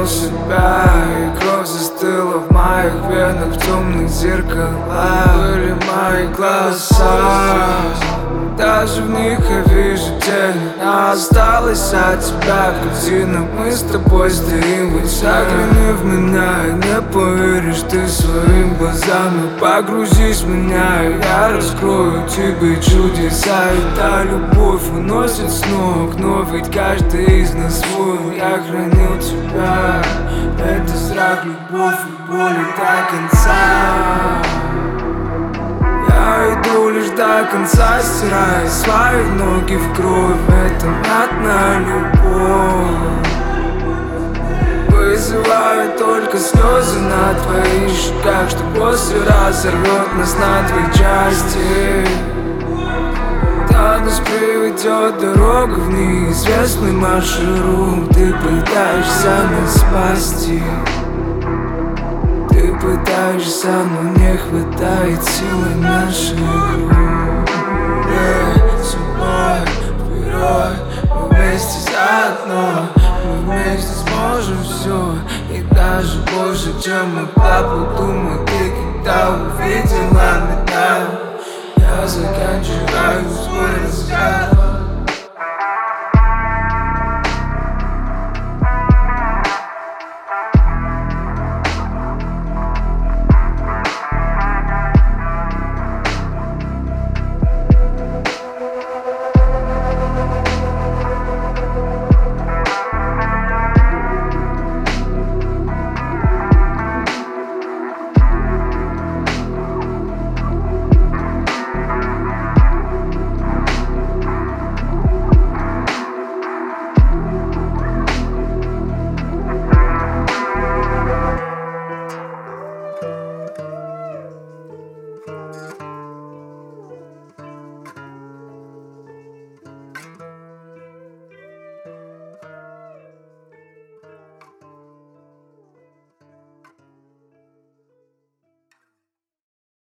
вернул себя, и кровь застыла в моих венах, в темных зеркалах были мои глаза. Даже в них я вижу тень, но осталась от тебя картина. Мы с тобой стоим, ведь загляни в меня, и не поверишь ты своим глазам. И погрузись в меня, и я раскрою тебе чудеса. И та любовь уносит с ног, но ведь каждый из нас свой. Я хранил тебя, это страх, любовь и боль до конца. Я иду лишь до конца, стирая свои ноги в кровь. Это одна любовь вызывает только слезы на твоих щеках, что после разорвет нас на две части. Да нас приведет дорога в неизвестный маршрут. Ты пытаешься нас спасти, ты пытаешься, но не хватает силы наших рук. Собой вперед, мы вместе заодно. Мы вместе сможем все, и даже больше, чем могла подумать.